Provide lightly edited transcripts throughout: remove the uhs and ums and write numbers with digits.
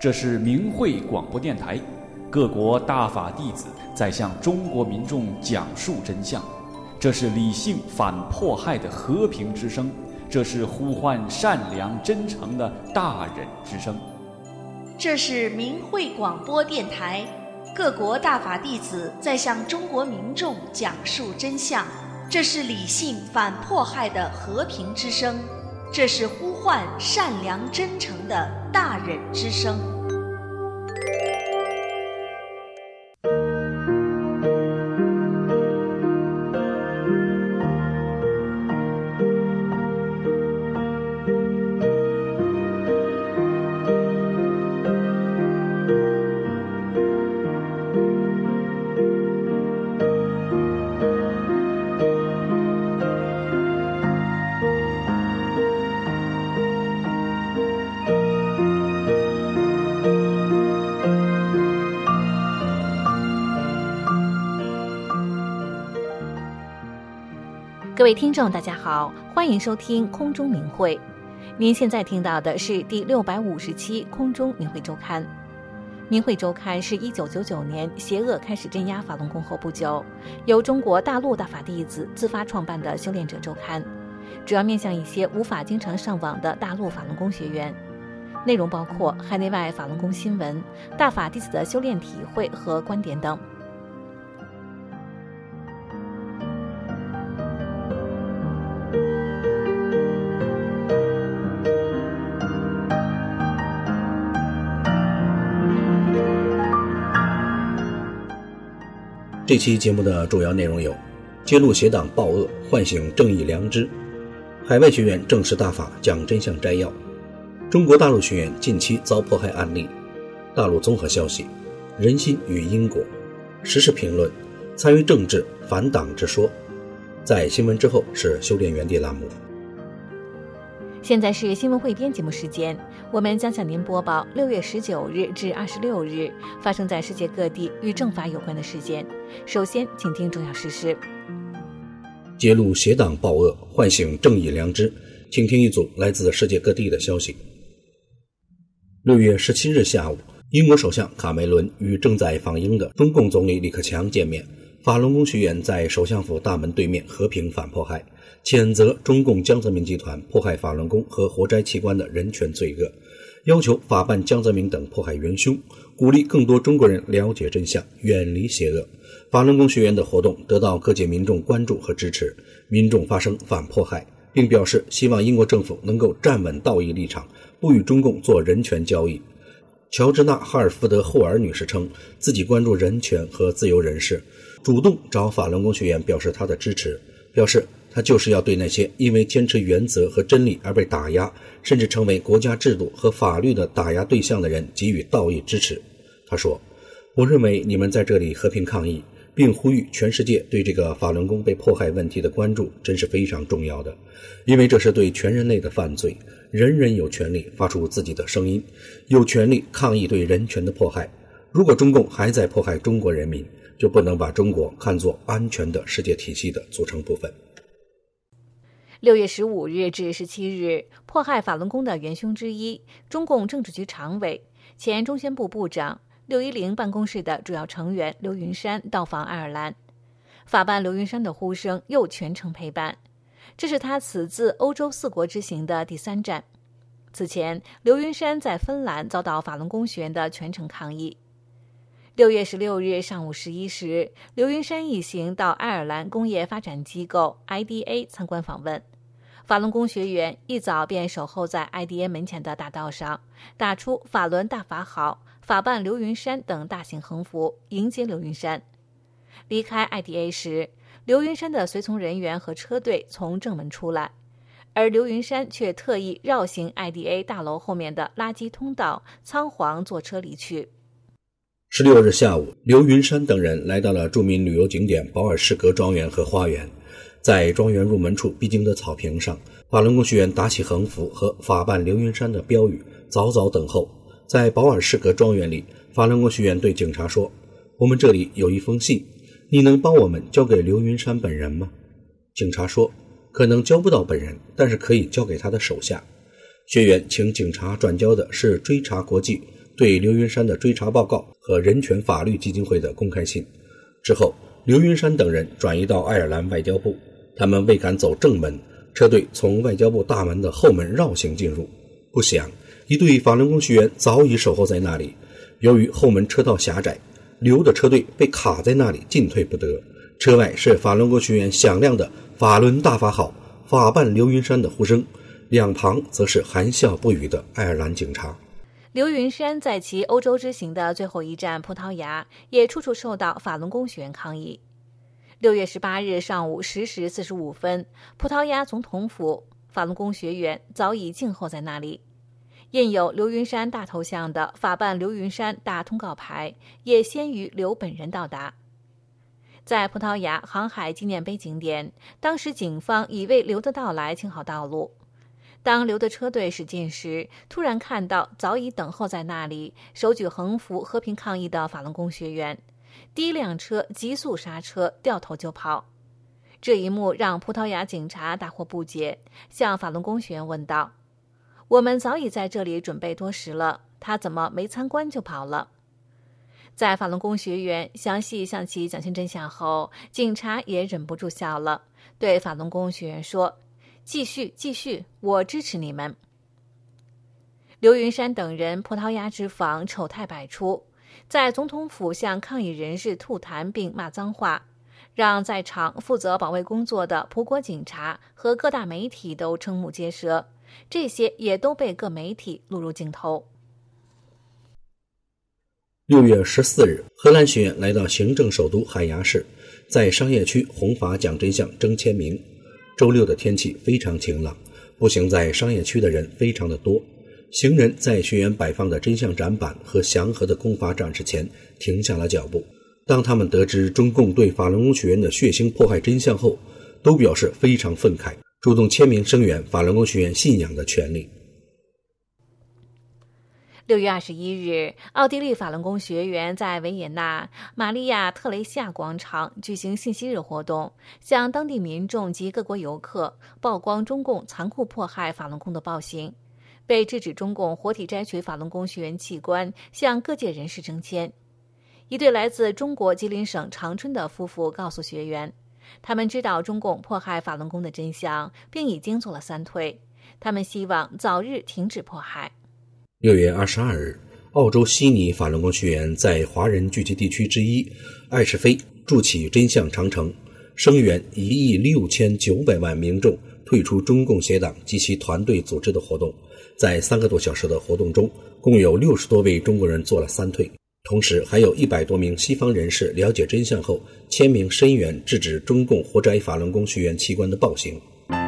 这是明慧广播电台，各国大法弟子在向中国民众讲述真相。这是理性反迫害的和平之声，这是呼唤善良真诚的大忍之声。 这是明慧广播电台，各国大法弟子在向中国民众讲述真相。这是理性反迫害的和平之声，这是呼唤善良真诚的大忍之声。 各位听众大家好，欢迎收听空中明慧。您现在听到的是第650期空中明慧周刊。明慧周刊是1999年邪恶开始镇压法轮功后不久，由中国大陆大法弟子自发创办的修炼者周刊，主要面向一些无法经常上网的大陆法轮功学员。内容包括海内外法轮功新闻、大法弟子的修炼体会和观点等。 这期节目的主要内容有：揭露邪党暴恶，唤醒正义良知；海外学员正式大法讲真相摘要；中国大陆学员近期遭迫害案例；大陆综合消息；人心与因果；时事评论；参与政治反党之说。在新闻之后是修炼园地栏目。 现在是新闻汇编节目时间，我们将向您播报6月19日至26日发生在世界各地与正法有关的事件。首先，请听重要事实。 揭露邪党暴恶，唤醒正义良知。请听一组来自世界各地的消息。6月17日下午，英国首相卡梅伦与正在访英的中共总理李克强见面。法轮功学员在首相府大门对面和平反迫害，谴责中共江泽民集团迫害法轮功和活摘器官的人权罪恶，要求法办江泽民等迫害元凶，鼓励更多中国人了解真相，远离邪恶。法轮功学员的活动得到各界民众关注和支持，民众发声反迫害，并表示希望英国政府能够站稳道义立场，不与中共做人权交易。乔治娜·哈尔福德·霍尔女士称，自己关注人权和自由人士，主动找法轮功学员表示她的支持，表示她就是要对那些因为坚持原则和真理而被打压，甚至成为国家制度和法律的打压对象的人给予道义支持。她说，我认为你们在这里和平抗议，并呼吁全世界对这个法轮功被迫害问题的关注，真是非常重要的，因为这是对全人类的犯罪，人人有权利发出自己的声音，有权利抗议对人权的迫害。如果中共还在迫害中国人民，就不能把中国看作安全的世界体系的组成部分。 6月15日至17日，迫害法轮功的元凶之一，中共政治局常委、前中宣部部长610办公室的主要成员刘云山到访爱尔兰。法办刘云山的呼声又全程陪伴，这是他此次欧洲4国之行的第3站。此前，刘云山在芬兰遭到法轮功学员的全程抗议。6月16日上午11时，刘云山一行到爱尔兰工业发展机构 IDA 参观访问。法轮功学员一早便守候在 IDA 门前的大道上，打出法轮大法好，法办刘云山等大型横幅，迎接刘云山。离开 IDA 时，刘云山的随从人员和车队从正门出来，而刘云山却特意绕行 IDA 大楼后面的垃圾通道，仓皇坐车离去。 16日下午，刘云山等人来到了著名旅游景点保尔士格庄园和花园。在庄园入门处必经的草坪上，法轮功学员打起横幅和法办刘云山的标语，早早等候。在保尔士格庄园里，法轮功学员对警察说，我们这里有一封信，你能帮我们交给刘云山本人吗？警察说，可能交不到本人，但是可以交给他的手下。学员请警察转交的是追查国际对刘云山的追查报告和人权法律基金会的公开信。之后，刘云山等人转移到爱尔兰外交部，他们未敢走正门，车队从外交部大门的后门绕行进入。不想，一队法轮功学员早已守候在那里。由于后门车道狭窄，刘的车队被卡在那里，进退不得。车外是法轮功学员响亮的“法轮大法好，法办刘云山”的呼声，两旁则是含笑不语的爱尔兰警察。 刘云山在其欧洲之行的最后一站葡萄牙，也处处受到法轮功学员抗议。6月18日上午10时45分，葡萄牙总统府法轮功学员早已静候在那里。印有刘云山大头像的法办刘云山大通告牌也先于刘本人到达。在葡萄牙航海纪念碑景点，当时警方已为刘的到来清好道路。当刘的车队驶近时，突然看到早已等候在那里手举横幅和平抗议的法轮功学员，第一辆车急速刹车，掉头就跑。这一幕让葡萄牙警察大惑不解，向法轮功学员问道：“我们早已在这里准备多时了，他怎么没参观就跑了？”在法轮功学员详细向其讲清真相后，警察也忍不住笑了，对法轮功学员说：“继续，继续，我支持你们。”刘云山等人葡萄牙之访丑态百出，在总统府向抗议人士吐痰并骂脏话，让在场负责保卫工作的葡国警察和各大媒体都瞠目结舌，这些也都被各媒体录入镜头。 6月14日，荷兰学员来到行政首都海牙市，在商业区弘法讲真相争签名。周六的天气非常晴朗，步行在商业区的人非常的多。行人在学员摆放的真相展板和祥和的功法展示前停下了脚步。当他们得知中共对法轮功学员的血腥迫害真相后，都表示非常愤慨，主动签名声援法轮功学员信仰的权利。 6月21日，奥地利法轮功学员在维也纳玛利亚特雷西亚广场举行信息日活动，向当地民众及各国游客曝光中共残酷迫害法轮功的暴行，被制止中共活体摘取法轮功学员器官，向各界人士征签。一对来自中国吉林省长春的夫妇告诉学员，他们知道中共迫害法轮功的真相，并已经做了3退，他们希望早日停止迫害。 6月22日，澳洲悉尼法轮功学员在华人聚集地区之一爱士菲筑起真相长城，声援1亿6900万民众退出中共协党及其团队组织的活动。在3个多小时的活动中，共有60多位中国人做了3退，同时还有100多名西方人士了解真相后签名声援制止中共活摘法轮功学员器官的暴行。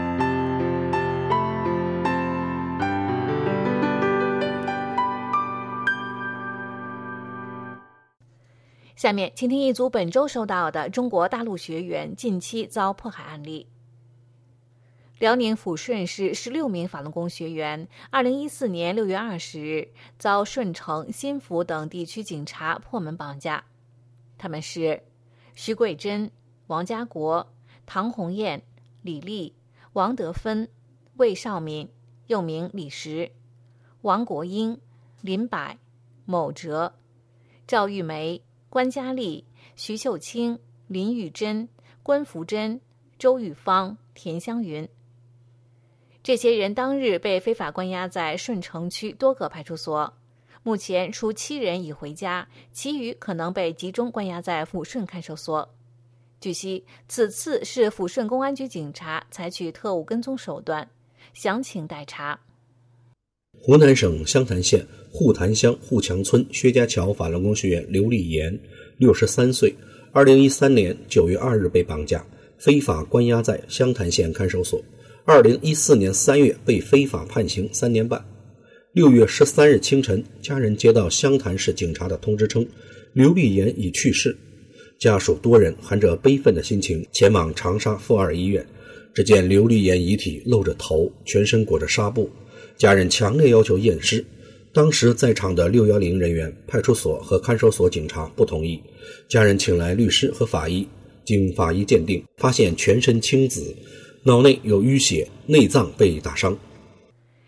下面请听一组本周收到的中国大陆学员近期遭迫害案例。辽宁抚顺市16名法轮功学员2014年6月20日遭顺城、新福等地区警察破门绑架，他们是徐桂珍、王家国、唐红艳、李丽、王德芬、魏少敏又名李石、王国英、林柏、某哲、赵玉梅、关佳丽、徐秀清、林玉珍、关福珍、周玉芳、田香云。这些人当日被非法关押在顺城区多个派出所，目前除7人已回家，其余可能被集中关押在抚顺看守所。据悉，此次是抚顺公安局警察采取特务跟踪手段，详情待查。 湖南省湘潭县沪潭乡沪墙村薛家桥法轮功学员刘立言63岁，2013年9月2日被绑架，非法关押在湘潭县看守所，2014年3月被非法判刑3年半。6月13日清晨，家人接到湘潭市警察的通知称，刘立言已去世。家属多人含着悲愤的心情前往长沙妇儿医院，只见刘立言遗体露着头，全身裹着纱布，家人强烈要求验尸。当时在场的610人员、派出所和看守所警察不同意，家人请来律师和法医，经法医鉴定，发现全身青紫，脑内有淤血，内脏被打伤。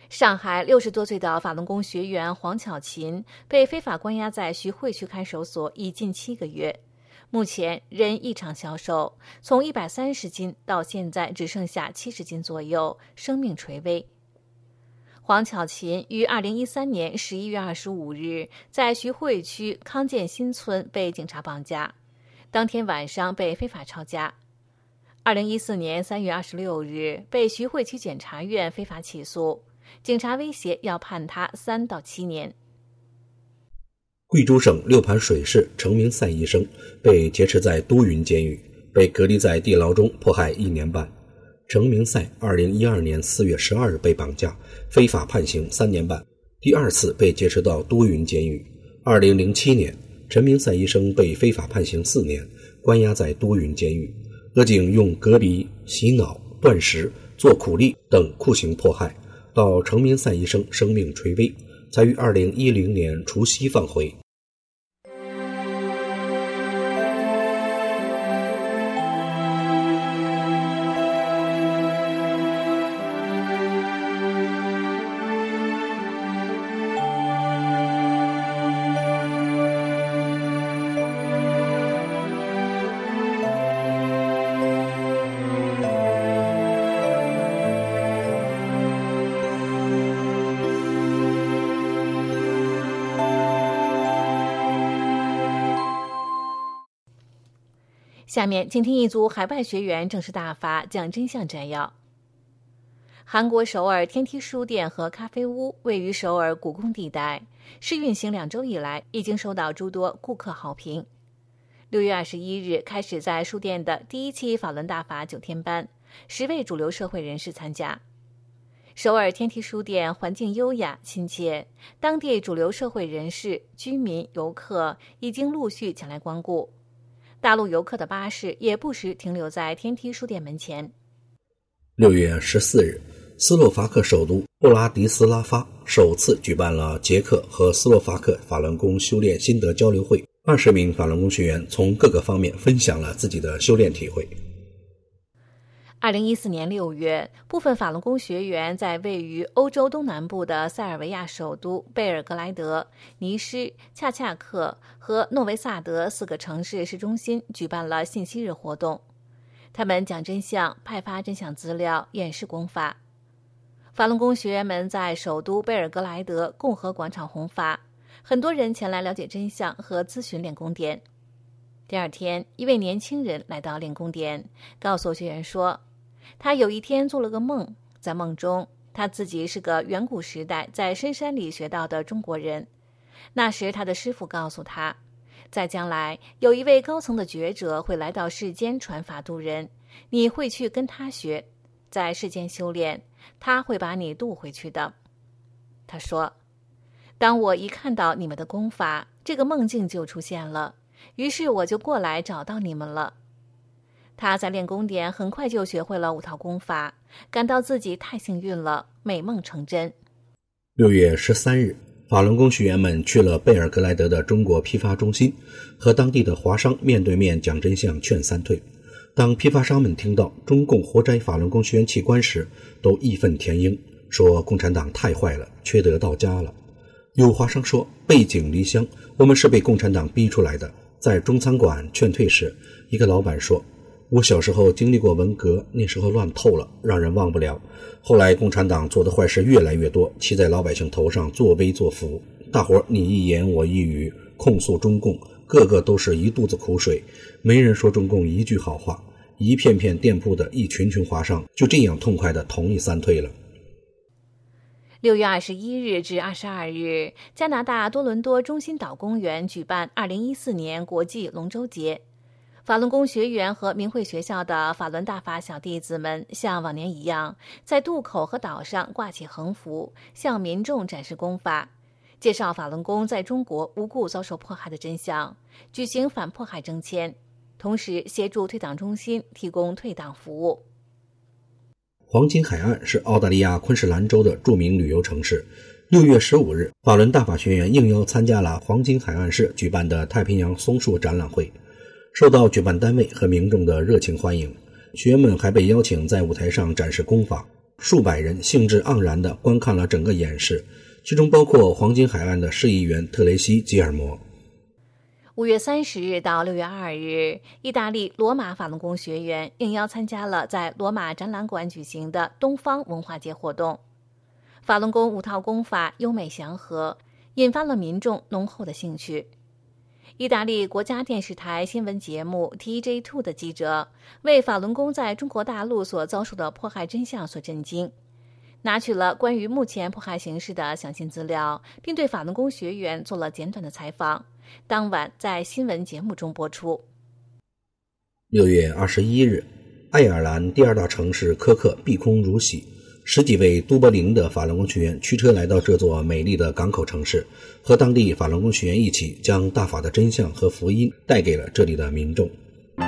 上海60多岁的法轮功学员黄巧琴被非法关押在徐汇区看守所已近7个月，目前人异常消瘦，从130斤到现在只剩下70斤左右，生命垂危。黄巧琴于2013年11月25日在徐汇区康健新村被警察绑架，当天晚上被非法抄家。2014年3月26日被徐汇区检察院非法起诉，警察威胁要判他3到7年。 贵州省六盘水市程明赛医生被劫持在都匀监狱，被隔离在地牢中迫害1年半。程明赛2012年4月12日被绑架，非法判刑3年半，第二次被劫持到都匀监狱。2007年，陈明赛医生被非法判刑4年，关押在都匀监狱。俄警用割鼻、洗脑、断食、做苦力等酷刑迫害，到程明赛医生生命垂危，才于2010年除夕放回。 下面请听一组海外学员正式大法讲真相摘要。韩国首尔天梯书店和咖啡屋位于首尔故宫地带，试运行2周以来，已经收到诸多顾客好评。6月21日开始在书店的第1期法轮大法9天班，10位主流社会人士参加。首尔天梯书店环境优雅亲切，当地主流社会人士、居民、游客已经陆续前来光顾。大陆游客的巴士也不时停留在天梯书店门前。 6月14日，斯洛伐克首都布拉迪斯拉发首次举办了捷克和斯洛伐克法轮功修炼心得交流会，20名法轮功学员从各个方面分享了自己的修炼体会。 2014年6月，部分法轮功学员在位于欧洲东南部的塞尔维亚首都贝尔格莱德、尼施、恰恰克和诺维萨德4个城市市中心举办了信息日活动。他们讲真相，派发真相资料，演示功法。法轮功学员们在首都贝尔格莱德共和广场弘法，很多人前来了解真相和咨询练功点。第二天，一位年轻人来到练功点，告诉学员说，他有一天做了个梦，在梦中他自己是个远古时代在深山里学到的中国人。那时他的师父告诉他，在将来有一位高层的觉者会来到世间传法度人，你会去跟他学，在世间修炼，他会把你渡回去的。他说，当我一看到你们的功法，这个梦境就出现了，于是我就过来找到你们了。他在练功点很快就学会了5套功法，感到自己太幸运了，美梦成真。 6月13日，法轮功学员们去了贝尔格莱德的中国批发中心，和当地的华商面对面讲真相，劝3退。当批发商们听到中共活摘法轮功学员器官时，都义愤填膺，说共产党太坏了，缺德到家了。有华商说，背井离乡，我们是被共产党逼出来的。在中餐馆劝退时，一个老板说，我小时候经历过文革，那时候乱透了，让人忘不了。后来共产党做的坏事越来越多，骑在老百姓头上作威作福，大伙你一言我一语控诉中共，个个都是一肚子苦水，没人说中共一句好话。一片片店铺的一群群华商就这样痛快地同意3退了。 6月21日至22日，加拿大多伦多中心岛公园举办2014年国际龙舟节。法轮功学员和明慧学校的法轮大法小弟子们像往年一样，在渡口和岛上挂起横幅，向民众展示功法，介绍法轮功在中国无故遭受迫害的真相，举行反迫害征签，同时协助退党中心提供退党服务。 黄金海岸是澳大利亚昆士兰州的著名旅游城市。6月15日，法轮大法学员应邀参加了黄金海岸市举办的太平洋松树展览会，受到举办单位和民众的热情欢迎。学员们还被邀请在舞台上展示功法， 数百人兴致盎然地观看了整个演示，其中包括黄金海岸的市议员特雷西·吉尔摩。 5月30日到6月2日，意大利罗马法轮功学员应邀参加了在罗马展览馆举行的东方文化节活动。法轮功5套功法优美祥和，引发了民众浓厚的兴趣。意大利国家电视台新闻节目 TJ2 的记者为法轮功在中国大陆所遭受的迫害真相所震惊，拿取了关于目前迫害形势的详细资料，并对法轮功学员做了简短的采访，当晚在新闻节目中播出。 6月21日，爱尔兰第二大城市科克碧空如洗，10几位都柏林的法轮功学员驱车来到这座美丽的港口城市，和当地法轮功学员一起将大法的真相和福音带给了这里的民众。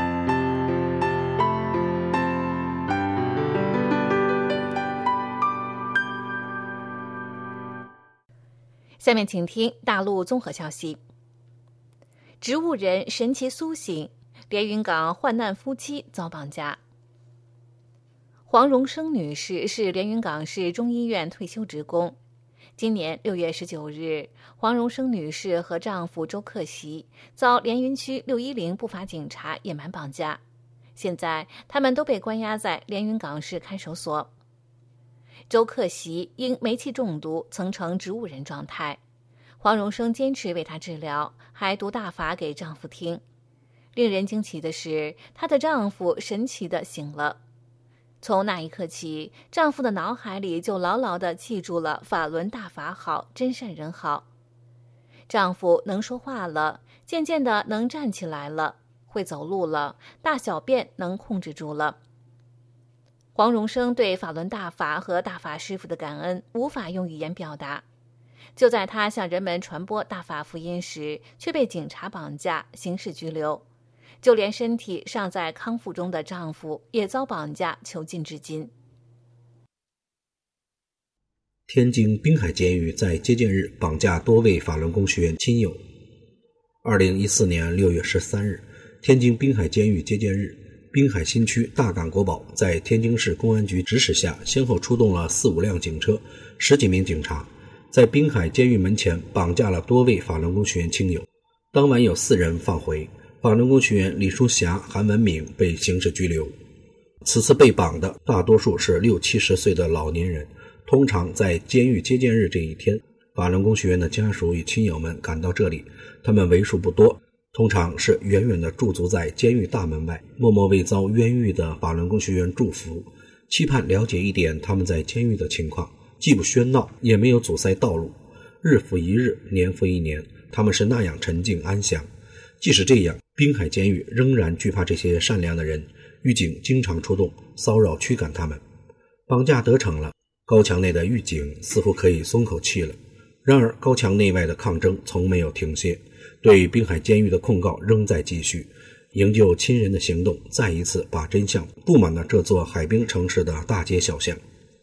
下面请听大陆综合消息。植物人神奇苏醒，连云港患难夫妻遭绑架。黄荣生女士是连云港市中医院退休职工。今年6月19日，黄荣生女士和丈夫周克习遭连云区610不法警察野蛮绑架，现在他们都被关押在连云港市看守所。周克习因煤气中毒曾呈植物人状态，黄荣生坚持为她治疗，还读大法给丈夫听。令人惊奇的是，她的丈夫神奇地醒了。从那一刻起，丈夫的脑海里就牢牢地记住了法轮大法好，真善人好。丈夫能说话了，渐渐地能站起来了，会走路了，大小便能控制住了。黄荣生对法轮大法和大法师父的感恩无法用语言表达。就在他向人们传播大法福音时，却被警察绑架，刑事拘留。就连身体尚在康复中的丈夫也遭绑架囚禁至今。 天津滨海监狱在接见日绑架多位法轮功学员亲友。2014年6月13日，天津滨海监狱接见日，滨海新区大港国宝在天津市公安局指使下，先后出动了4、5辆警车，10几名警察，在滨海监狱门前绑架了多位法轮功学员亲友。当晚有4人放回，法轮功学员李淑霞、韩文敏被刑事拘留。此次被绑的大多数是60、70岁的老年人。通常在监狱接见日这一天，法轮功学员的家属与亲友们赶到这里，他们为数不多，通常是远远地驻足在监狱大门外，默默为遭冤狱的法轮功学员祝福，期盼了解一点他们在监狱的情况，既不喧闹，也没有阻塞道路。日复一日，年复一年，他们是那样沉静安详。即使这样，滨海监狱仍然惧怕这些善良的人，狱警经常出动骚扰驱赶他们。绑架得逞了，高墙内的狱警似乎可以松口气了。然而高墙内外的抗争从没有停歇，对滨海监狱的控告仍在继续，营救亲人的行动再一次把真相布满了这座海滨城市的大街小巷。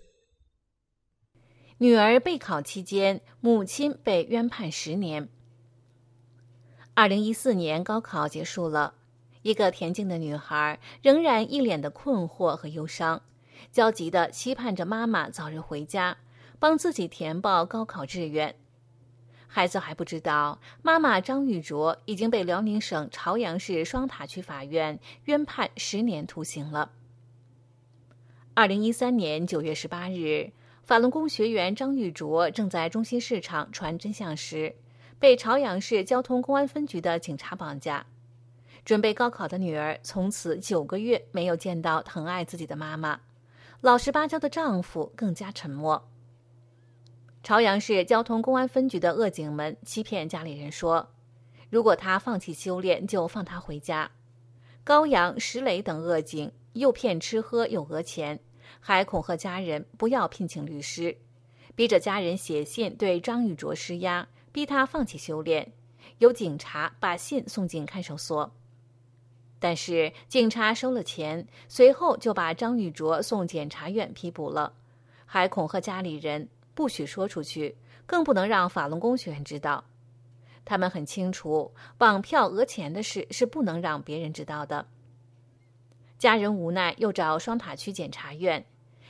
女儿备考期间，母亲被冤判10年。2014年高考结束了，一个田径的女孩仍然一脸的困惑和忧伤，焦急地期盼着妈妈早日回家，帮自己填报高考志愿。孩子还不知道，妈妈张玉卓已经被辽宁省朝阳市双塔区法院冤判10年徒刑了。2013年9月18日，法轮功学员张玉卓正在中心市场传真相时，被朝阳市交通公安分局的警察绑架。准备高考的女儿从此9个月没有见到疼爱自己的妈妈，老实巴交的丈夫更加沉默。朝阳市交通公安分局的恶警们欺骗家里人说，如果她放弃修炼就放她回家。高阳、石磊等恶警诱骗吃喝又讹钱，还恐吓家人不要聘请律师，逼着家人写信对张玉卓施压，逼他放弃修炼，由警察把信送进看守所。但是警察收了钱，随后就把张玉卓送检察院批捕了，还恐吓家里人不许说出去，更不能让法轮功学员知道。他们很清楚，绑票讹钱的事是不能让别人知道的。家人无奈又找双塔区检察院，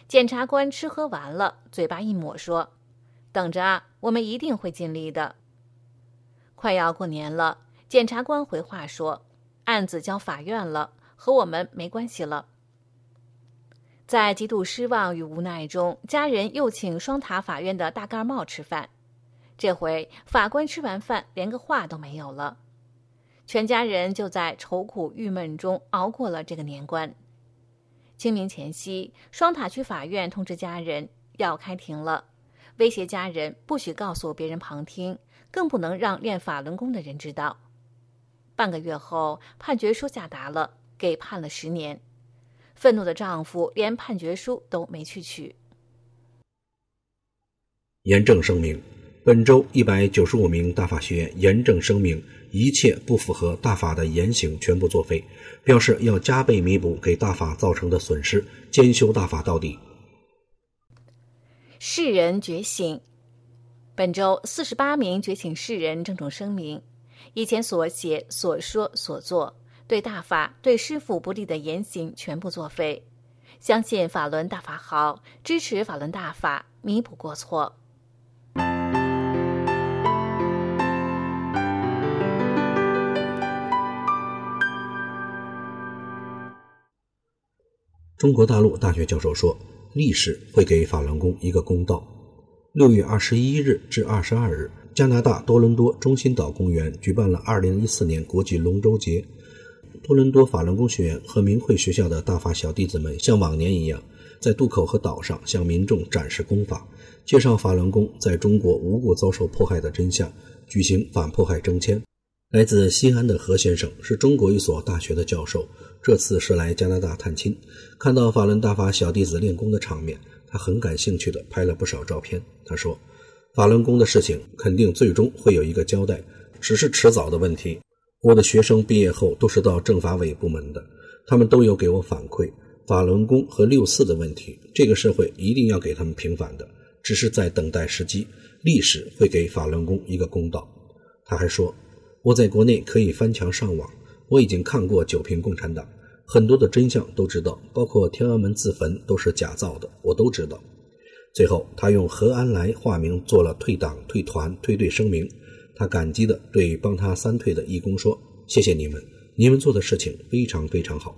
检察官吃喝完了，嘴巴一抹说：“等着啊，我们一定会尽力的。”快要过年了，检察官回话说：“案子交法院了，和我们没关系了。”在极度失望与无奈中，家人又请双塔法院的大盖帽吃饭。这回法官吃完饭连个话都没有了，全家人就在愁苦郁闷中熬过了这个年关。清明前夕，双塔区法院通知家人要开庭了，威胁家人不许告诉别人旁听，更不能让练法轮功的人知道。半个月后，判决书下达了，给判了10年。愤怒的丈夫连判决书都没去取。 严正声明：本周195名大法学员严正声明，一切不符合大法的言行全部作废，表示要加倍弥补给大法造成的损失，兼修大法到底。 世人觉醒。本周48名觉醒世人郑重声明，以前所写、所说、所做，对大法、对师父不利的言行全部作废，相信法轮大法好，支持法轮大法，弥补过错。 中国大陆大学教授说，历史会给法轮功一个公道。6月21日至22日，加拿大多伦多中心岛公园举办了2014年国际龙舟节。多伦多法轮功学院和明慧学校的大法小弟子们像往年一样，在渡口和岛上向民众展示功法，介绍法轮功在中国无故遭受迫害的真相，举行反迫害征签。来自西安的何先生是中国一所大学的教授，这次是来加拿大探亲，看到法轮大法小弟子练功的场面，他很感兴趣地拍了不少照片。他说，法轮功的事情肯定最终会有一个交代，只是迟早的问题。我的学生毕业后都是到政法委部门的，他们都有给我反馈，法轮功和6·4的问题，这个社会一定要给他们平反的，只是在等待时机，历史会给法轮功一个公道。他还说，我在国内可以翻墙上网，我已经看过9评共产党，很多的真相都知道，包括天安门自焚都是假造的，我都知道。最后他用何安来化名做了退党、退团、退队声明，他感激地对帮他3退的义工说，谢谢你们，你们做的事情非常非常好。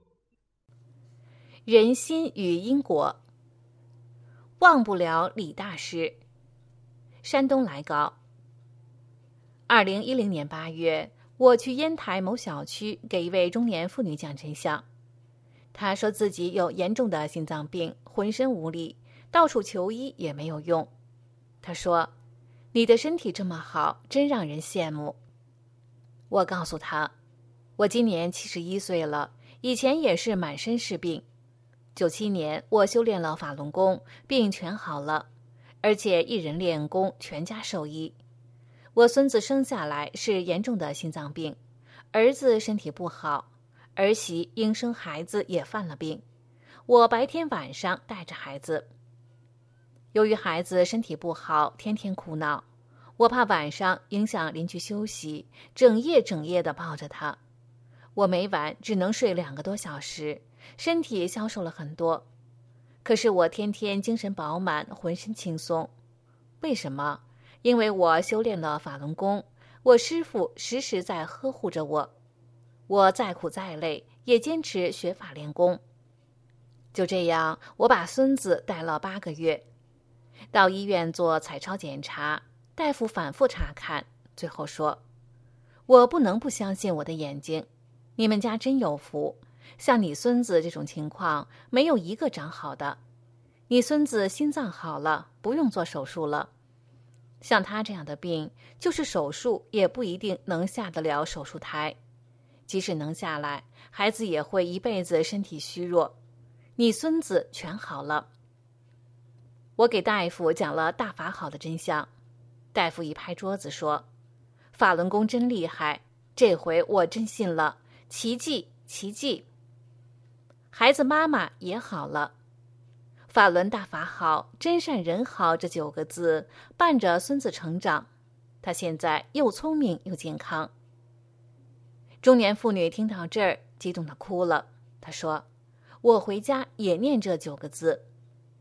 人心与因果。忘不了李大师。山东来稿。2010年8月，我去烟台某小区给一位中年妇女讲真相。她说自己有严重的心脏病，浑身无力，到处求医也没有用。她说，你的身体这么好，真让人羡慕。我告诉她，我今年71岁了，以前也是满身是病。97年我修炼了法轮功，病全好了，而且一人练功，全家受益。我孙子生下来是严重的心脏病，儿子身体不好，儿媳因生孩子也犯了病，我白天晚上带着孩子。由于孩子身体不好，天天哭闹，我怕晚上影响邻居休息，整夜地抱着他。我每晚只能睡2个多小时，身体消瘦了很多。可是我天天精神饱满，浑身轻松。为什么？因为我修炼了法轮功，我师父时时在呵护着我。我再苦再累，也坚持学法练功。就这样，我把孙子带了8个月。到医院做彩超检查，大夫反复查看，最后说，我不能不相信我的眼睛，你们家真有福，像你孙子这种情况，没有一个长好的。你孙子心脏好了，不用做手术了。像他这样的病，就是手术也不一定能下得了手术台，即使能下来，孩子也会一辈子身体虚弱。你孙子全好了。我给大夫讲了大法好的真相，大夫一拍桌子说，法轮功真厉害，这回我真信了，奇迹奇迹。孩子妈妈也好了。法轮大法好，真善人好这9个字伴着孙子成长，他现在又聪明又健康。中年妇女听到这儿，激动地哭了。她说，我回家也念这9个字。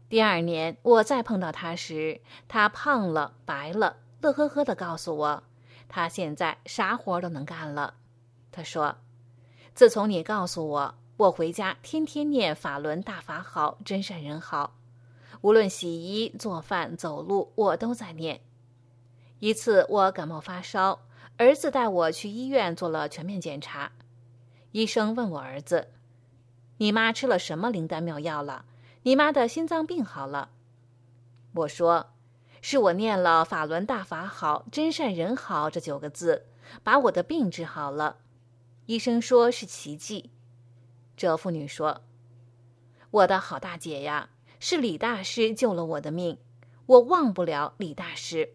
第2年我再碰到他时，他胖了白了，乐呵呵地告诉我，他现在啥活都能干了。他说，自从你告诉我，我回家天天念法轮大法好，真善人好，无论洗衣做饭走路我都在念。一次我感冒发烧，儿子带我去医院做了全面检查。医生问我儿子，你妈吃了什么灵丹妙药了？你妈的心脏病好了。我说，是我念了法轮大法好，真善人好这9个字，把我的病治好了。医生说是奇迹。这妇女说，我的好大姐呀，是李大师救了我的命，我忘不了李大师。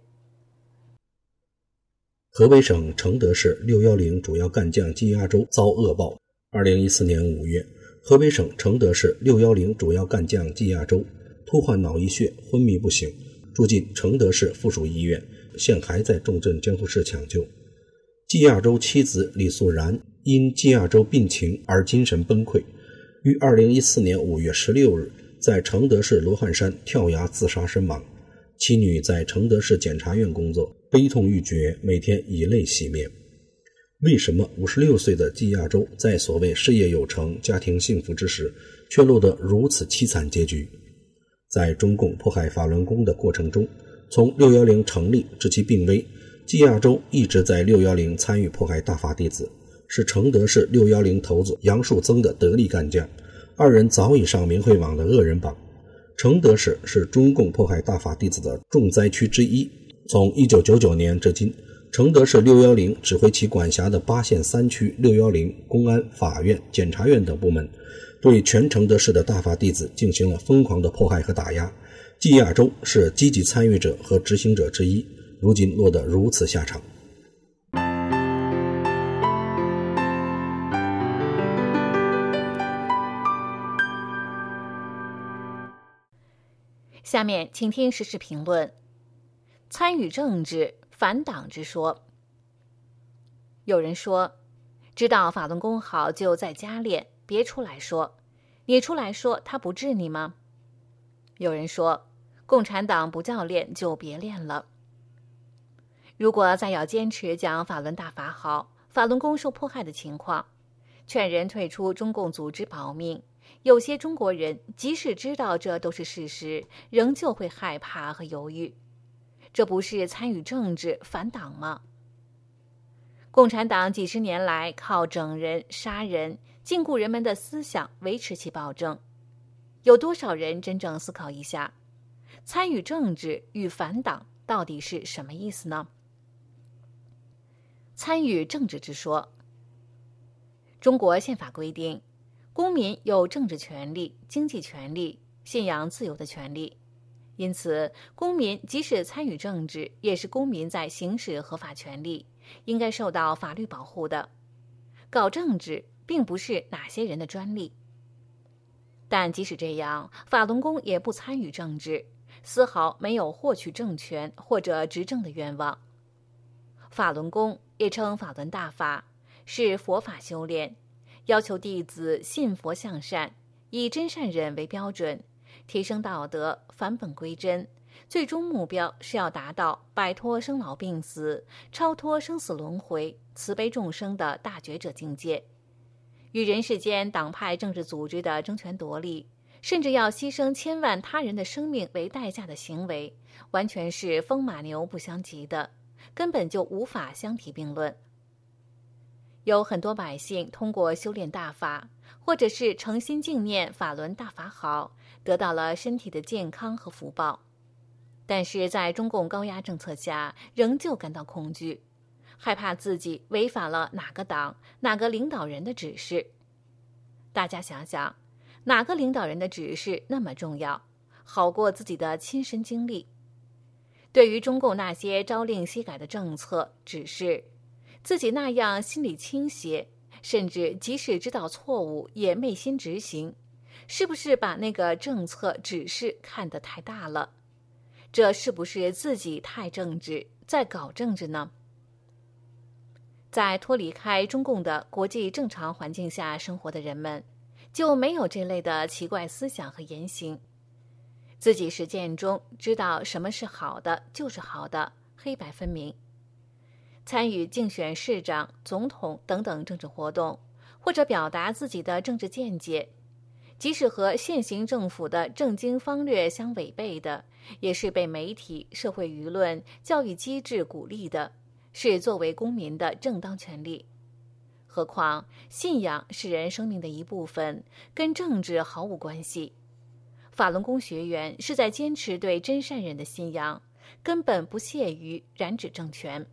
河北省承德市610主要干将羁押州遭恶报。2014年5月，河北省承德市610主要干将羁押州突患脑溢血，昏迷不醒，住进承德市附属医院，现还在重症监护室抢救。羁押州妻子李素然因羁押州病情而精神崩溃，于2014年5月16日在承德市罗汉山跳崖自杀身亡。妻女在承德市检察院工作，悲痛欲绝，每天以泪洗面。为什么56岁的羁押州在所谓事业有成、家庭幸福之时，却落得如此凄惨结局？在中共迫害法轮功的过程中，从610成立至其病危，羁押州一直在610参与迫害大法弟子，是承德市610头子杨树增的得力干将，二人早已上明慧网的恶人榜。承德市是中共迫害大法弟子的重灾区之一。从1999年至今，承德市610指挥其管辖的8县3区610公安、法院、检察院等部门，对全承德市的大法弟子进行了疯狂的迫害和打压。羁押州是积极参与者和执行者之一，如今落得如此下场。 下面请听时事评论。参与政治，反党之说。有人说，知道法轮功好就在家练，别出来说，你出来说他不治你吗？有人说，共产党不叫练就别练了。如果再要坚持讲法轮大法好，法轮功受迫害的情况，劝人退出中共组织保命，有些中国人即使知道这都是事实，仍旧会害怕和犹豫，这不是参与政治反党吗？共产党几十年来靠整人、杀人、禁锢人们的思想维持其暴政，有多少人真正思考一下，参与政治与反党到底是什么意思呢？参与政治之说。中国宪法规定，公民有政治权利、经济权利、信仰自由的权利，因此公民即使参与政治，也是公民在行使合法权利，应该受到法律保护的。搞政治并不是哪些人的专利。但即使这样，法轮功也不参与政治，丝毫没有获取政权或者执政的愿望。法轮功也称法轮大法，是佛法修炼，要求弟子信佛向善，以真善忍为标准，提升道德，返本归真，最终目标是要达到摆脱生老病死，超脱生死轮回，慈悲众生的大觉者境界。与人世间党派政治组织的争权夺利，甚至要牺牲千万他人的生命为代价的行为，完全是风马牛不相及的，根本就无法相提并论。有很多百姓通过修炼大法，或者是诚心敬念法轮大法好，得到了身体的健康和福报，但是在中共高压政策下，仍旧感到恐惧，害怕自己违反了哪个党、哪个领导人的指示。大家想想，哪个领导人的指示那么重要，好过自己的亲身经历？对于中共那些朝令夕改的政策指示，自己那样心里倾斜，甚至即使知道错误也昧心执行，是不是把那个政策指示看得太大了？这是不是自己太政治，在搞政治呢？在脱离开中共的国际正常环境下生活的人们，就没有这类的奇怪思想和言行。 自己实践中知道什么是好的就是好的，黑白分明。参与竞选市长、总统等等政治活动，或者表达自己的政治见解，即使和现行政府的政经方略相违背的，也是被媒体、社会舆论、教育机制鼓励的，是作为公民的正当权利。何况信仰是人生命的一部分，跟政治毫无关系。法轮功学员是在坚持对真善忍的信仰，根本不屑于染指政权。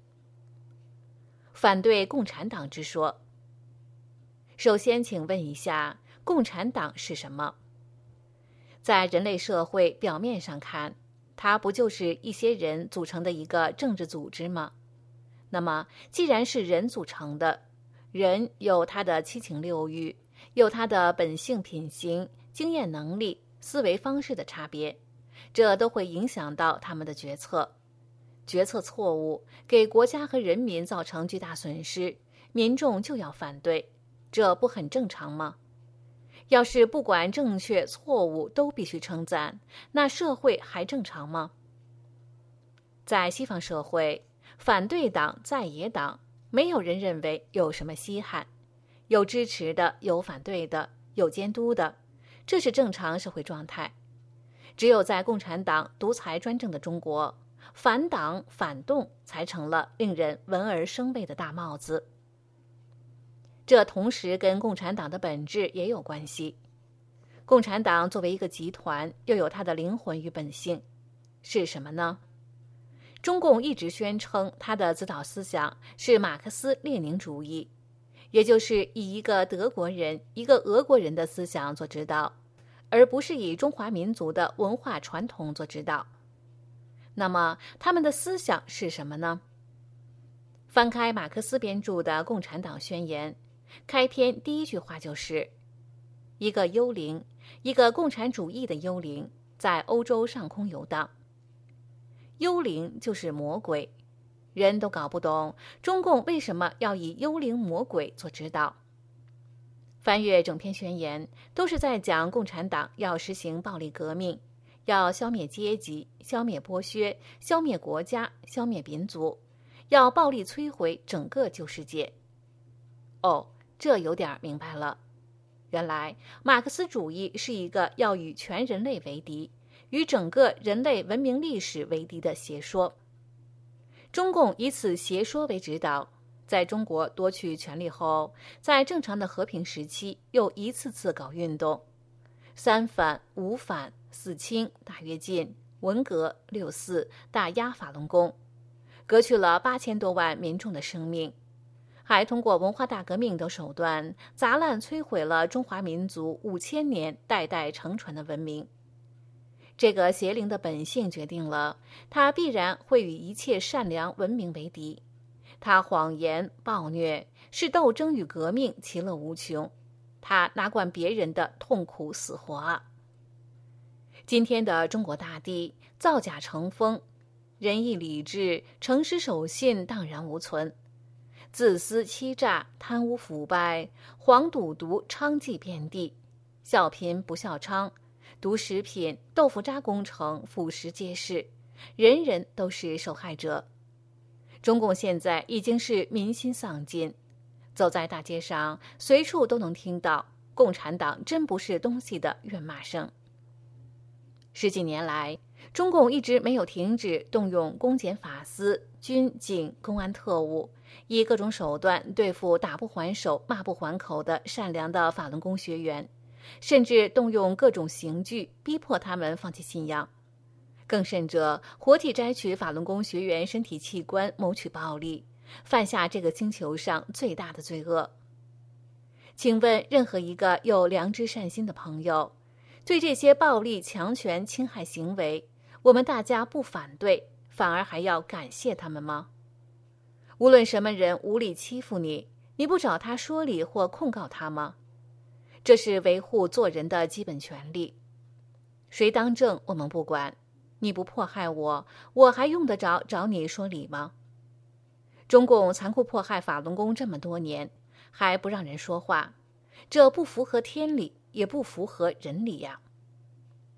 反对共产党之说。首先请问一下，共产党是什么？在人类社会表面上看，它不就是一些人组成的一个政治组织吗？那么既然是人组成的，人有他的七情六欲，有他的本性品行、经验能力、思维方式的差别，这都会影响到他们的决策。决策错误，给国家和人民造成巨大损失，民众就要反对，这不很正常吗？要是不管正确错误都必须称赞，那社会还正常吗？在西方社会，反对党、在野党，没有人认为有什么稀罕，有支持的，有反对的，有监督的，这是正常社会状态。只有在共产党独裁专政的中国，反党反动才成了令人闻而生畏的大帽子。这同时跟共产党的本质也有关系。共产党作为一个集团，又有它的灵魂与本性，是什么呢？中共一直宣称它的指导思想是马克思列宁主义，也就是以一个德国人、一个俄国人的思想做指导，而不是以中华民族的文化传统做指导。那么他们的思想是什么呢？翻开马克思编著的《共产党宣言》，开篇第一句话就是一个幽灵，一个共产主义的幽灵在欧洲上空游荡。幽灵就是魔鬼，人都搞不懂中共为什么要以幽灵魔鬼做指导。翻阅整篇宣言，都是在讲共产党要实行暴力革命，要消灭阶级，消灭剥削，消灭国家，消灭民族，要暴力摧毁整个旧世界。哦，这有点明白了。原来马克思主义是一个要与全人类为敌，与整个人类文明历史为敌的邪说。中共以此邪说为指导，在中国夺取权力后，在正常的和平时期又一次次搞运动，三反、五反、四清、大跃进、文革、六四、打压法轮功，革去了8000多万民众的生命，还通过文化大革命等手段砸烂摧毁了中华民族5000年代代承传的文明。这个邪灵的本性决定了他必然会与一切善良文明为敌，他谎言暴虐，是斗争与革命其乐无穷，他哪管别人的痛苦死活啊！今天的中国大地造假成风，仁义礼智、诚实守信荡然无存，自私欺诈、贪污腐败、黄赌毒娼妓遍地，笑贫不笑娼，毒食品、豆腐渣工程腐蚀皆是，人人都是受害者。中共现在已经是民心丧尽，走在大街上，随处都能听到共产党真不是东西的怨骂声。十几年来，中共一直没有停止动用公检法司、军警、公安特务，以各种手段对付打不还手、骂不还口的善良的法轮功学员，甚至动用各种刑具逼迫他们放弃信仰，更甚者活体摘取法轮功学员身体器官谋取暴利，犯下这个星球上最大的罪恶。请问任何一个有良知善心的朋友，对这些暴力强权侵害行为，我们大家不反对，反而还要感谢他们吗？无论什么人无理欺负你，你不找他说理或控告他吗？这是维护做人的基本权利。谁当政我们不管，你不迫害我，我还用得着找你说理吗？中共残酷迫害法轮功这么多年，还不让人说话，这不符合天理，也不符合人理呀。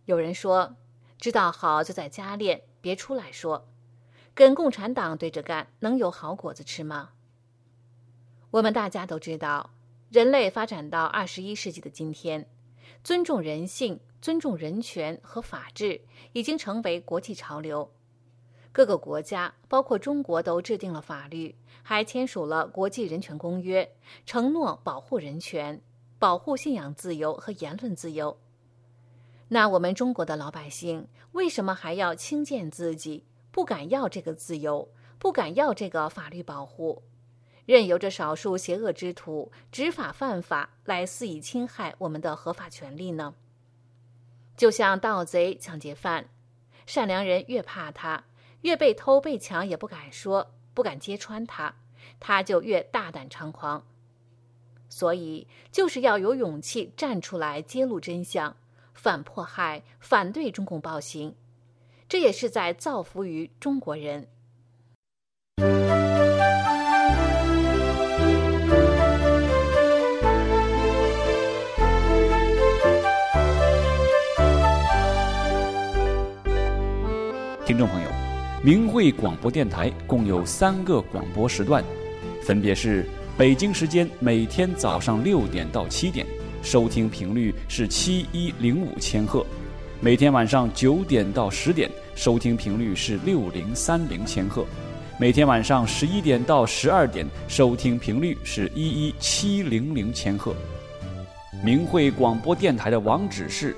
有人说，知道好就在家练，别出来说。跟共产党对着干，能有好果子吃吗？我们大家都知道，人类发展到21世纪的今天，尊重人性、尊重人权和法治已经成为国际潮流。各个国家，包括中国，都制定了法律，还签署了国际人权公约，承诺保护人权，保护信仰自由和言论自由。那我们中国的老百姓为什么还要轻贱自己，不敢要这个自由，不敢要这个法律保护，任由着少数邪恶之徒执法犯法来肆意侵害我们的合法权利呢？就像盗贼、抢劫犯，善良人越怕他，越被偷被抢也不敢说，不敢揭穿他，他就越大胆猖狂。所以就是要有勇气站出来揭露真相，反迫害，反对中共暴行，这也是在造福于中国人。 听众朋友，明慧广播电台共有3个广播时段，分别是北京时间每天早上6点到7点，收听频率是7105千赫；每天晚上9点到10点，收听频率是6030千赫；每天晚上11点到12点，收听频率是11700千赫。明慧广播电台的网址是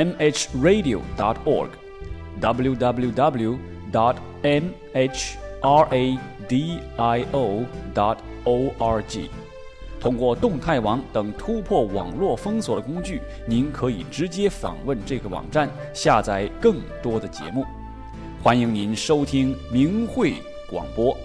mhradio.org，www.mhradio.org。通过动态网等突破网络封锁的工具，您可以直接访问这个网站，下载更多的节目。欢迎您收听明慧广播。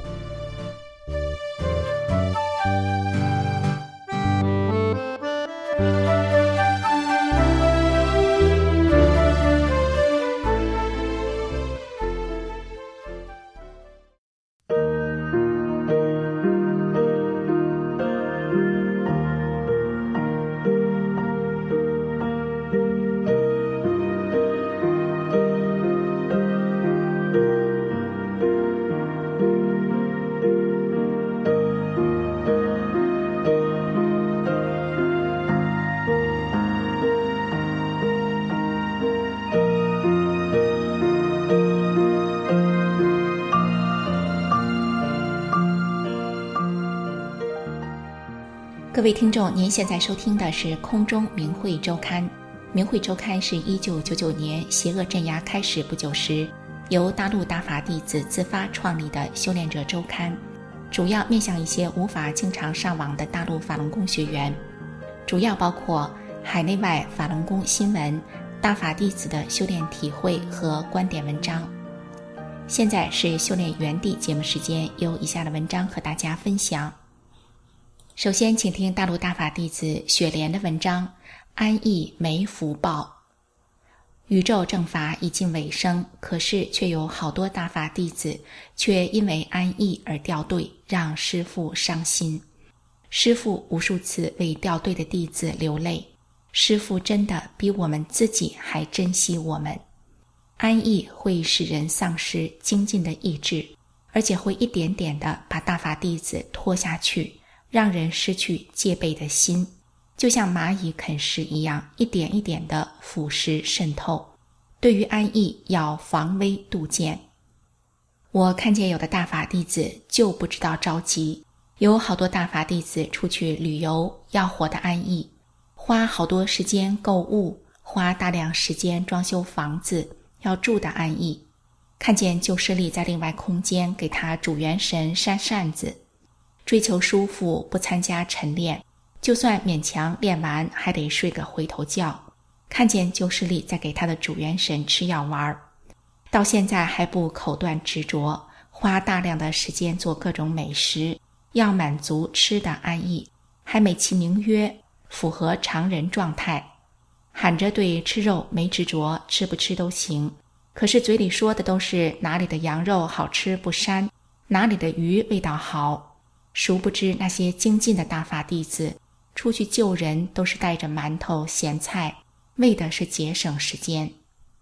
各位听众，您现在收听的是空中明慧周刊。明慧周刊是1999年邪恶镇压开始不久时，由大陆大法弟子自发创立的修炼者周刊，主要面向一些无法经常上网的大陆法轮功学员，主要包括海内外法轮功新闻、大法弟子的修炼体会和观点文章。现在是修炼原地节目时间，有以下的文章和大家分享。首先请听大陆大法弟子雪莲的文章，安逸没福报。宇宙正法已近尾声，可是却有好多大法弟子却因为安逸而掉队，让师父伤心。师父无数次为掉队的弟子流泪，师父真的比我们自己还珍惜我们。安逸会使人丧失精进的意志，而且会一点点地把大法弟子拖下去，让人失去戒备的心，就像蚂蚁啃食一样，一点一点地腐蚀渗透。对于安逸要防微杜渐。我看见有的大法弟子就不知道着急，有好多大法弟子出去旅游，要活得安逸，花好多时间购物，花大量时间装修房子，要住得安逸。看见旧势力在另外空间给他主元神扇扇子，追求舒服，不参加晨练，就算勉强练完还得睡个回头觉。看见旧势力在给他的主元神吃药丸，到现在还不口断执着，花大量的时间做各种美食，要满足吃的安逸，还美其名曰符合常人状态，喊着对吃肉没执着，吃不吃都行，可是嘴里说的都是哪里的羊肉好吃不膻，哪里的鱼味道好。殊不知那些精进的大法弟子出去救人都是带着馒头咸菜，为的是节省时间。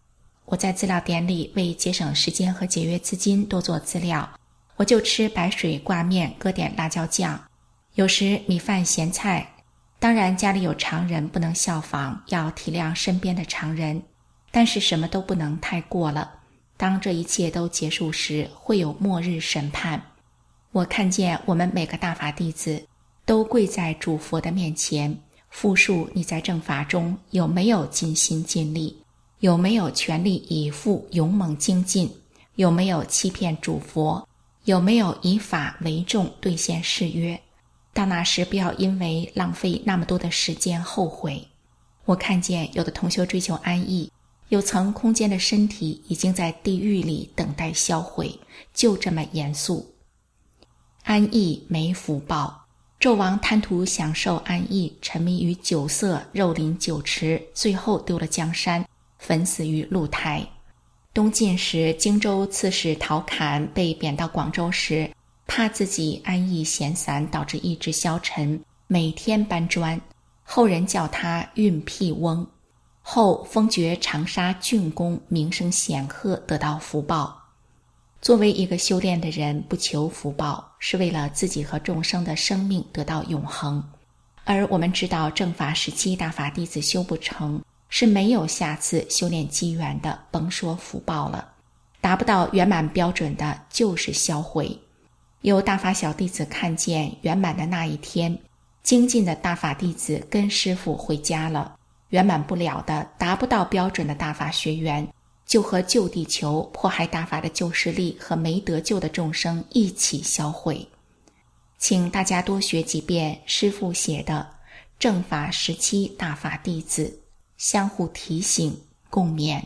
我在资料点里为节省时间和节约资金多做资料，我就吃白水挂面，搁点辣椒酱，有时米饭咸菜。当然家里有常人不能效仿，要体谅身边的常人，但是什么都不能太过了。当这一切都结束时，会有末日审判。我看见我们每个大法弟子都跪在主佛的面前，复述你在正法中有没有尽心尽力，有没有全力以赴勇猛精进，有没有欺骗主佛，有没有以法为重兑现誓约。到那时不要因为浪费那么多的时间后悔。我看见有的同修追求安逸，有层空间的身体已经在地狱里等待销毁，就这么严肃。安逸没福报，纣王贪图享受安逸，沉迷于酒色，肉林酒池，最后丢了江山，焚死于露台。东晋时，荆州刺史陶侃被贬到广州时，怕自己安逸闲散导致意志消沉，每天搬砖，后人叫他运屁翁。后封爵长沙郡公，名声显赫，得到福报。作为一个修炼的人，不求福报，是为了自己和众生的生命得到永恒。而我们知道正法时期大法弟子修不成，是没有下次修炼机缘的，甭说福报了。达不到圆满标准的，就是销毁。有大法小弟子看见圆满的那一天，精进的大法弟子跟师父回家了，圆满不了的，达不到标准的大法学员，就和救地球、迫害大法的救世力和没得救的众生一起销毁。请大家多学几遍师父写的正法时期大法弟子，相互提醒，共勉。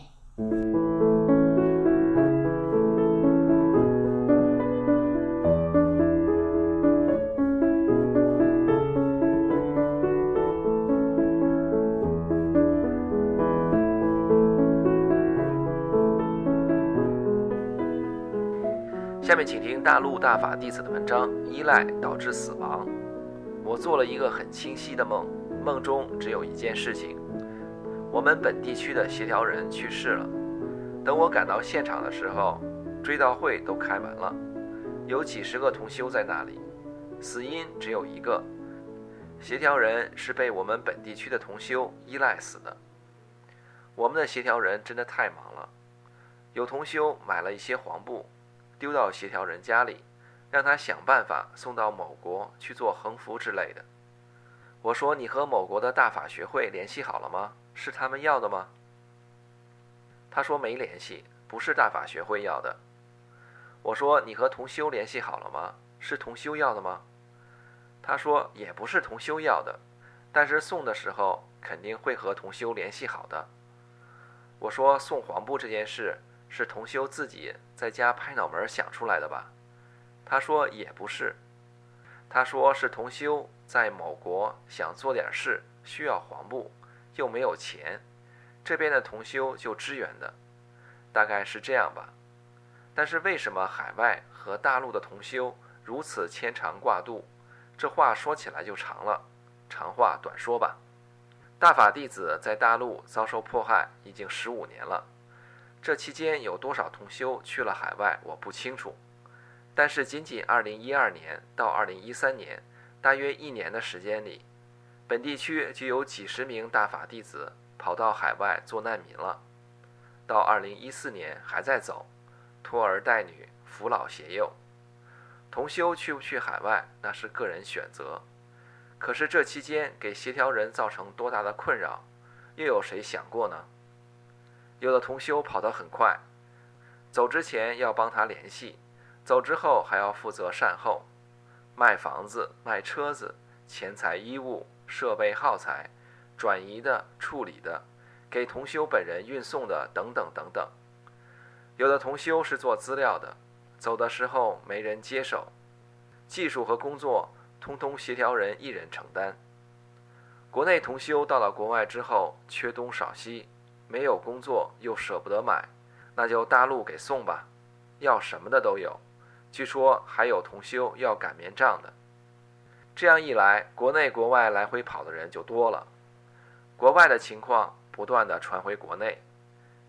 下面请听大陆大法弟子的文章，依赖导致死亡。我做了一个很清晰的梦，梦中只有一件事情，我们本地区的协调人去世了。等我赶到现场的时候，追悼会都开完了，有几十个同修在那里，死因只有一个，协调人是被我们本地区的同修依赖死的。我们的协调人真的太忙了，有同修买了一些黄布丢到协调人家里，让他想办法送到某国去做横幅之类的。我说，你和某国的大法学会联系好了吗？是他们要的吗？他说没联系，不是大法学会要的。我说，你和同修联系好了吗？是同修要的吗？他说也不是同修要的，但是送的时候肯定会和同修联系好的。我说，送黄布这件事是同修自己在家拍脑门想出来的吧？他说也不是，他说是同修在某国想做点事，需要黄布，又没有钱，这边的同修就支援的，大概是这样吧。但是为什么海外和大陆的同修如此牵肠挂肚？这话说起来就长了，长话短说吧。大法弟子在大陆遭受迫害已经15年了，这期间有多少同修去了海外我不清楚，但是仅仅2012年到2013年大约1年的时间里，本地区就有几十名大法弟子跑到海外做难民了，到2014年还在走，拖儿带女，扶老携幼。同修去不去海外那是个人选择，可是这期间给协调人造成多大的困扰，又有谁想过呢？有的同修跑得很快，走之前要帮他联系，走之后还要负责善后，卖房子、卖车子、钱财衣物、设备耗材、转移的、处理的，给同修本人运送的等等等等。有的同修是做资料的，走的时候没人接手，技术和工作通通协调人一人承担。国内同修到了国外之后缺东少西，没有工作又舍不得买，那就大陆给送吧，要什么的都有，据说还有同修要擀面杖的。这样一来，国内国外来回跑的人就多了，国外的情况不断地传回国内，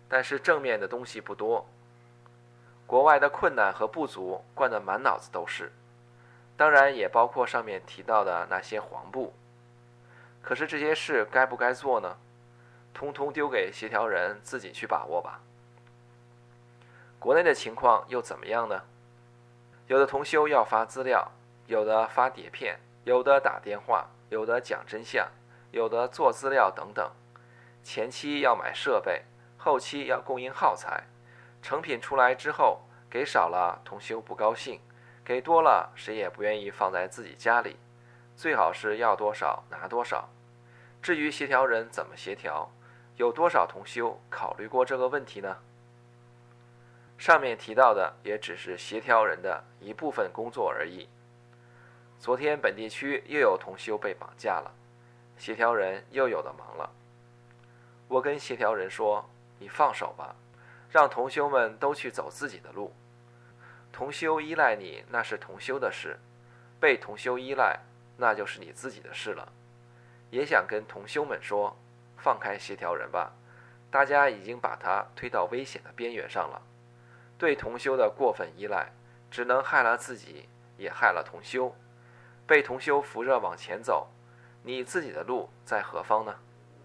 但是正面的东西不多。国外的困难和不足灌得满脑子都是，当然也包括上面提到的那些黄布。可是这些事该不该做呢？通通丢给协调人自己去把握吧。国内的情况又怎么样呢？有的同修要发资料，有的发碟片，有的打电话，有的讲真相，有的做资料等等。前期要买设备，后期要供应耗材，成品出来之后，给少了同修不高兴，给多了谁也不愿意放在自己家里，最好是要多少拿多少。至于协调人怎么协调，有多少同修考虑过这个问题呢？上面提到的也只是协调人的一部分工作而已。昨天本地区又有同修被绑架了，协调人又有的忙了。我跟协调人说，你放手吧，让同修们都去走自己的路。同修依赖你那是同修的事，被同修依赖那就是你自己的事了。也想跟同修们说，放开协调人吧，大家已经把他推到危险的边缘上了。对同修的过分依赖，只能害了自己，也害了同修。被同修扶着往前走，你自己的路在何方呢？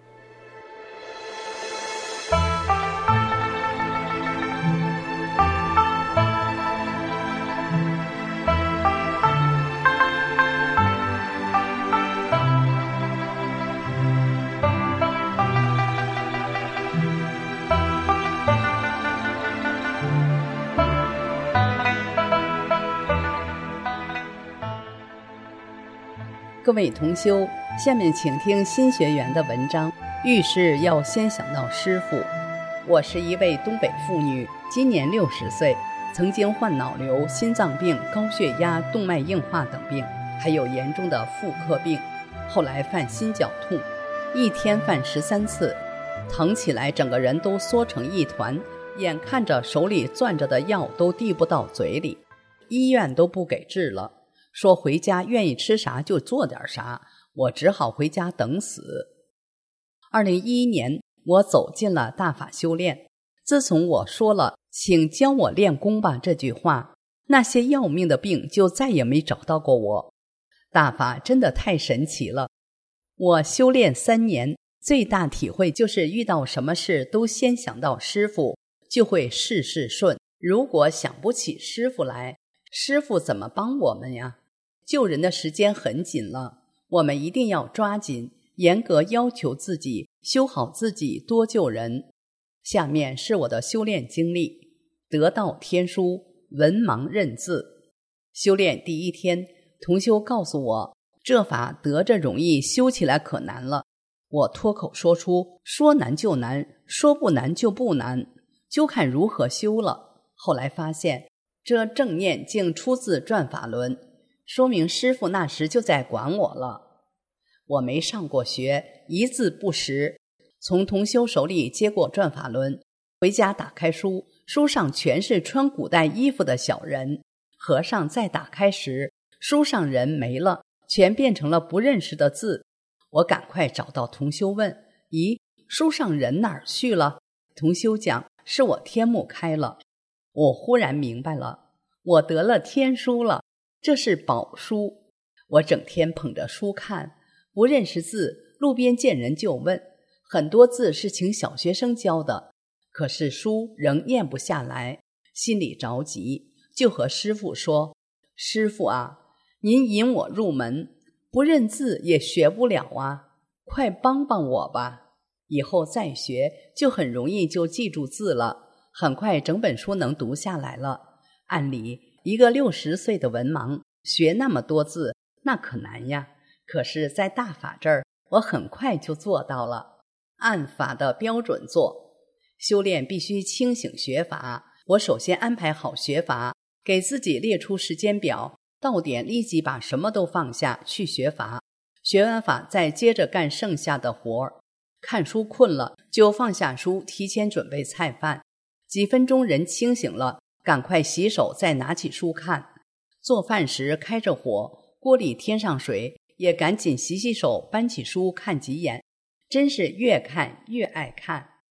各位同修，下面请听新学员的文章。遇事要先想到师父。我是一位东北妇女，今年60岁，曾经患脑瘤、心脏病、高血压、动脉硬化等病，还有严重的妇科病。后来犯心绞痛，一天犯13次，疼起来整个人都缩成一团，眼看着手里攥着的药都递不到嘴里，医院都不给治了，说回家愿意吃啥就做点啥，我只好回家等死。2011年，我走进了大法修炼。自从我说了“请教我练功吧”这句话，那些要命的病就再也没找到过我。大法真的太神奇了。我修炼3年，最大体会就是遇到什么事都先想到师父，就会事事顺。如果想不起师父来，师父怎么帮我们呀？救人的时间很紧了，我们一定要抓紧，严格要求自己，修好自己，多救人。下面是我的修炼经历。得道天书，文盲认字。修炼第1天，同修告诉我，这法得着容易，修起来可难了。我脱口说出，说难就难，说不难就不难，就看如何修了。后来发现，这正念竟出自转法轮，说明师父那时就在管我了。我没上过学，一字不识，从同修手里接过转法轮，回家打开书，书上全是穿古代衣服的小人。和尚再打开时，书上人没了，全变成了不认识的字。我赶快找到同修问，咦，书上人哪儿去了？同修讲，是我天目开了。我忽然明白了，我得了天书了，这是宝书。我整天捧着书看，不认识字，路边见人就问，很多字是请小学生教的，可是书仍念不下来，心里着急，就和师父说，师父啊，您引我入门，不认字也学不了啊，快帮帮我吧，以后再学就很容易就记住字了，很快整本书能读下来了。按理一个60岁的文盲学那么多字，那可难呀。可是在大法这儿，我很快就做到了，按法的标准做。修炼必须清醒学法，我首先安排好学法，给自己列出时间表，到点立即把什么都放下去学法，学完法再接着干剩下的活儿。看书困了就放下书，提前准备菜饭，几分钟人清醒了，赶快洗手，再拿起书看。做饭时开着火，锅里添上水，也赶紧洗洗手，搬起书看几眼，真是越看越爱看。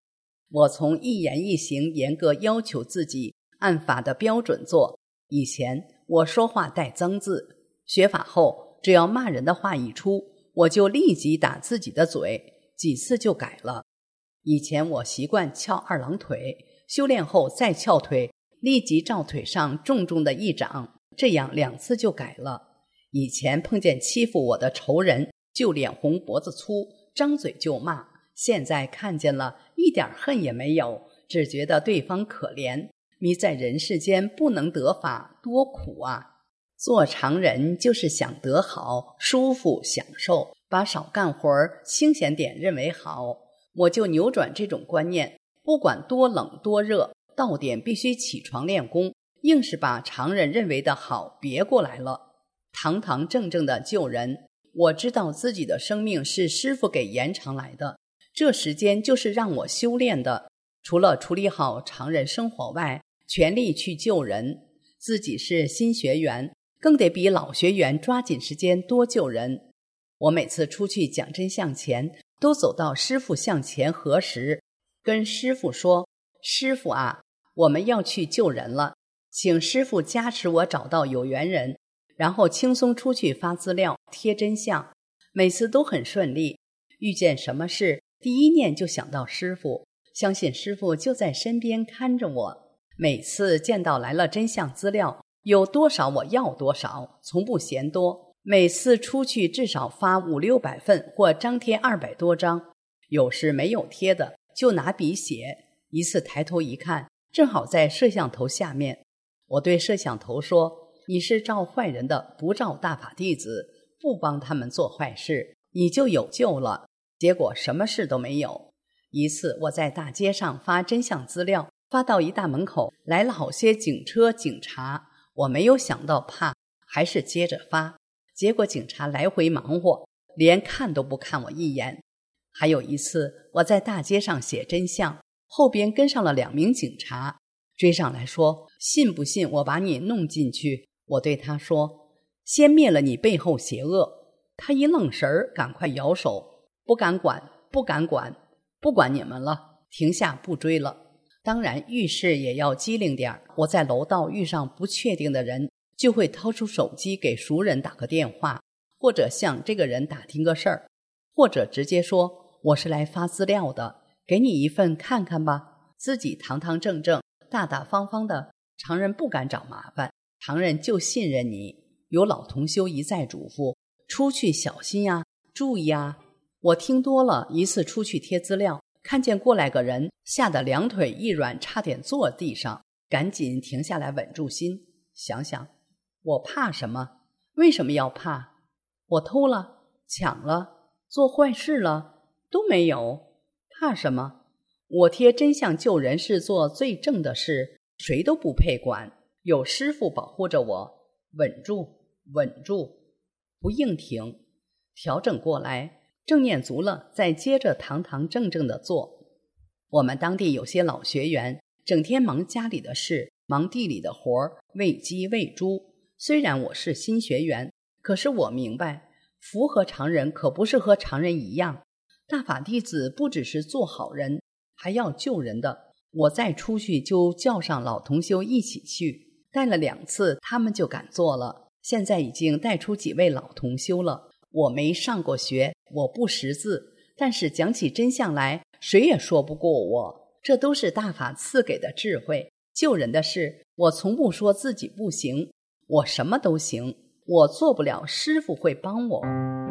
我从一言一行严格要求自己按法的标准做。以前我说话带脏字，学法后只要骂人的话一出，我就立即打自己的嘴，几次就改了。以前我习惯翘二郎腿，修炼后再翘腿，立即照腿上重重的一掌，这样2次就改了。以前碰见欺负我的仇人，就脸红脖子粗，张嘴就骂，现在看见了一点恨也没有，只觉得对方可怜，迷在人世间不能得法，多苦啊！做常人就是想得好、舒服、享受，把少干活清闲点认为好。我就扭转这种观念，不管多冷多热，到点必须起床练功，硬是把常人认为的好别过来了，堂堂正正的救人。我知道自己的生命是师父给延长来的，这时间就是让我修炼的，除了处理好常人生活外，全力去救人。自己是新学员，更得比老学员抓紧时间多救人。我每次出去讲真相前，都走到师父向前合十，跟师父说：师父啊，我们要去救人了，请师父加持我找到有缘人，然后轻松出去发资料贴真相。每次都很顺利，遇见什么事第一念就想到师父，相信师父就在身边看着我。每次见到来了真相资料，有多少我要多少，从不嫌多。每次出去至少发500-600份或张贴200多张，有时没有贴的就拿笔写。一次抬头一看，正好在摄像头下面。我对摄像头说：你是照坏人的，不照大法弟子，不帮他们做坏事，你就有救了。结果什么事都没有。一次我在大街上发真相资料，发到一大门口，来了好些警车警察，我没有想到怕，还是接着发。结果警察来回忙活，连看都不看我一眼。还有一次我在大街上写真相，后边跟上了2名警察，追上来说：信不信我把你弄进去？我对他说：先灭了你背后邪恶。他一愣神儿，赶快摇手：不敢管，不敢管，不管你们了，停下不追了。当然遇事也要机灵点，我在楼道遇上不确定的人，就会掏出手机给熟人打个电话，或者向这个人打听个事儿，或者直接说：我是来发资料的，给你一份看看吧。自己堂堂正正大大方方的，常人不敢找麻烦，常人就信任你。有老同修一再嘱咐，出去小心呀，注意啊。我听多了，一次出去贴资料，看见过来个人，吓得2腿一软，差点坐地上，赶紧停下来稳住心，想想我怕什么？为什么要怕？我偷了、抢了、做坏事了都没有，怕什么？我贴真相救人是做最正的事，谁都不配管，有师父保护着我，稳住，稳住，不硬停，调整过来，正念足了，再接着堂堂正正的做。我们当地有些老学员，整天忙家里的事，忙地里的活，喂鸡喂猪。虽然我是新学员，可是我明白，福和常人可不是和常人一样。大法弟子不只是做好人，还要救人的。我再出去就叫上老同修一起去，带了2次，他们就敢做了。现在已经带出几位老同修了。我没上过学，我不识字，但是讲起真相来，谁也说不过我。这都是大法赐给的智慧。救人的事，我从不说自己不行，我什么都行，我做不了，师父会帮我。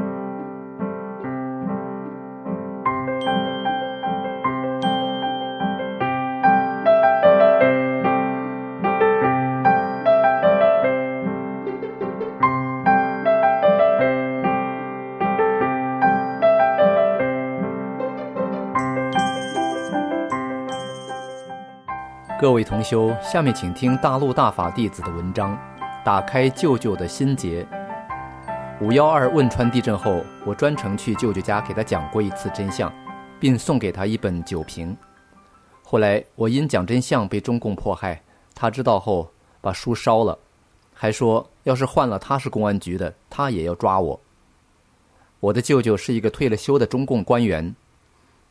各位同修，下面请听大陆大法弟子的文章，打开舅舅的心结。512汶川地震后，我专程去舅舅家给他讲过一次真相，并送给他一本酒瓶。后来我因讲真相被中共迫害，他知道后把书烧了，还说要是换了他是公安局的，他也要抓我。我的舅舅是一个退了休的中共官员，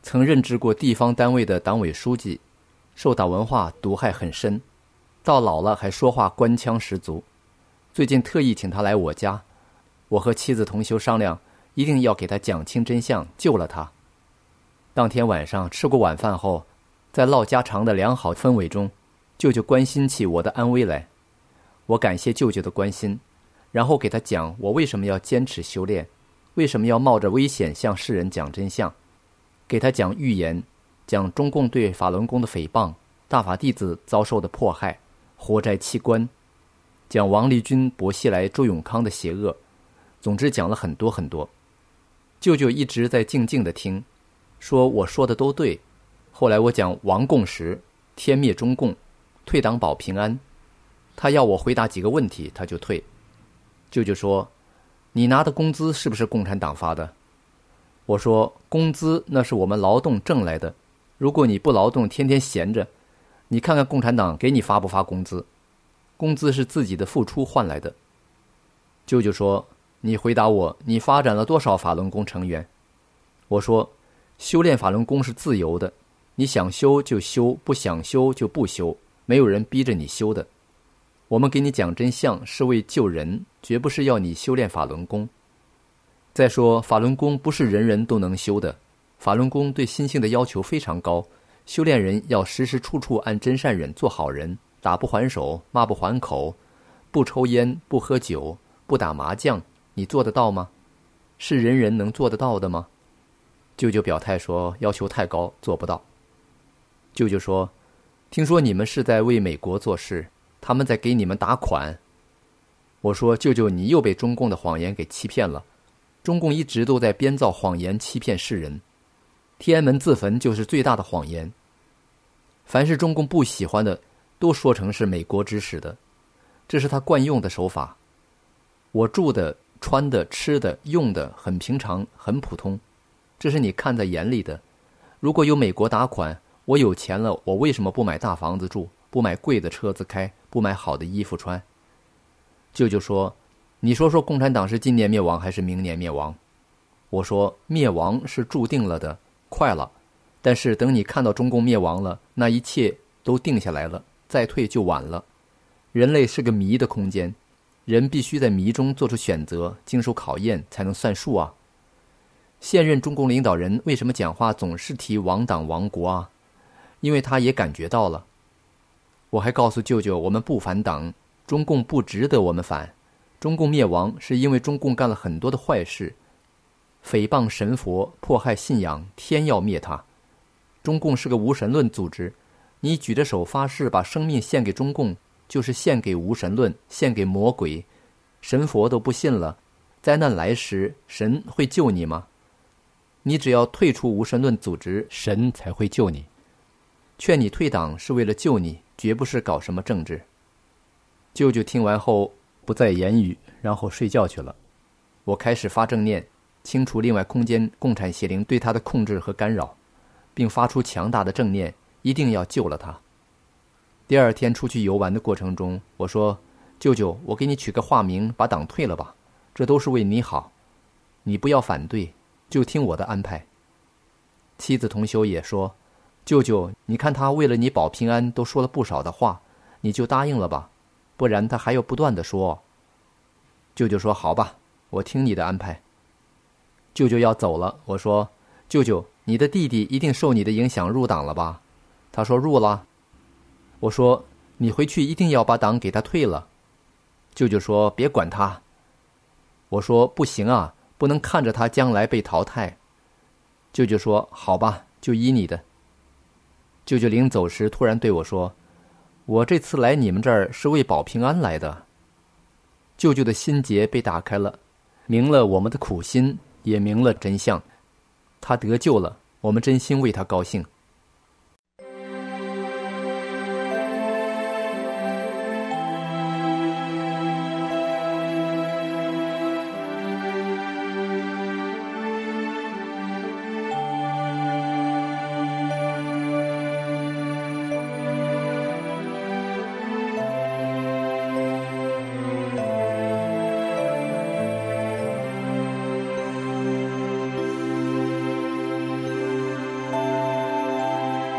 曾任职过地方单位的党委书记，受党文化毒害很深，到老了还说话官腔十足。最近特意请他来我家，我和妻子同修商量，一定要给他讲清真相，救了他。当天晚上吃过晚饭后，在唠家常的良好氛围中，舅舅关心起我的安危来。我感谢舅舅的关心，然后给他讲我为什么要坚持修炼，为什么要冒着危险向世人讲真相，给他讲预言，讲中共对法轮功的诽谤，大法弟子遭受的迫害，活摘器官，讲王立军、薄熙来、周永康的邪恶，总之讲了很多很多。舅舅一直在静静地听，说我说的都对。后来我讲亡共时，天灭中共，退党保平安，他要我回答几个问题，他就退。舅舅说，你拿的工资是不是共产党发的？我说，工资那是我们劳动挣来的，如果你不劳动，天天闲着，你看看共产党给你发不发工资？工资是自己的付出换来的。舅舅说，你回答我，你发展了多少法轮功成员？我说，修炼法轮功是自由的，你想修就修，不想修就不修，没有人逼着你修的。我们给你讲真相是为救人，绝不是要你修炼法轮功。再说，法轮功不是人人都能修的，法轮功对心性的要求非常高，修炼人要时时处处按真善忍做好人，打不还手，骂不还口，不抽烟，不喝酒，不打麻将，你做得到吗？是人人能做得到的吗？舅舅表态说，要求太高，做不到。舅舅说，听说你们是在为美国做事，他们在给你们打款。我说，舅舅，你又被中共的谎言给欺骗了。中共一直都在编造谎言欺骗世人，天安门自焚就是最大的谎言。凡是中共不喜欢的，都说成是美国指使的，这是他惯用的手法。我住的、穿的、吃的、用的很平常，很普通，这是你看在眼里的。如果有美国打款，我有钱了，我为什么不买大房子住，不买贵的车子开，不买好的衣服穿？舅舅说，你说说共产党是今年灭亡还是明年灭亡？我说，灭亡是注定了的，快了。但是等你看到中共灭亡了，那一切都定下来了，再退就晚了。人类是个迷的空间，人必须在迷中做出选择，经受考验才能算数啊。现任中共领导人为什么讲话总是提亡党亡国啊？因为他也感觉到了。我还告诉舅舅，我们不反党，中共不值得我们反。中共灭亡是因为中共干了很多的坏事，诽谤神佛，迫害信仰，天要灭他。中共是个无神论组织，你举着手发誓把生命献给中共，就是献给无神论，献给魔鬼。神佛都不信了，灾难来时，神会救你吗？你只要退出无神论组织，神才会救你。劝你退党是为了救你，绝不是搞什么政治。舅舅听完后不再言语，然后睡觉去了。我开始发正念，清除另外空间共产邪灵对他的控制和干扰，并发出强大的正念，一定要救了他。第二天出去游玩的过程中，我说，舅舅，我给你取个化名，把党退了吧，这都是为你好，你不要反对，就听我的安排。妻子同修也说，舅舅，你看他为了你保平安都说了不少的话，你就答应了吧，不然他还要不断地说。舅舅说，好吧，我听你的安排。舅舅要走了，我说，舅舅，你的弟弟一定受你的影响入党了吧？他说入了。我说，你回去一定要把党给他退了。舅舅说，别管他。我说，不行啊，不能看着他将来被淘汰。舅舅说，好吧，就依你的。舅舅临走时突然对我说，我这次来你们这儿是为保平安来的。舅舅的心结被打开了，明了我们的苦心，也明了真相。他得救了，我们真心为他高兴。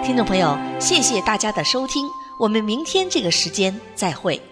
听众朋友，谢谢大家的收听，我们明天这个时间再会。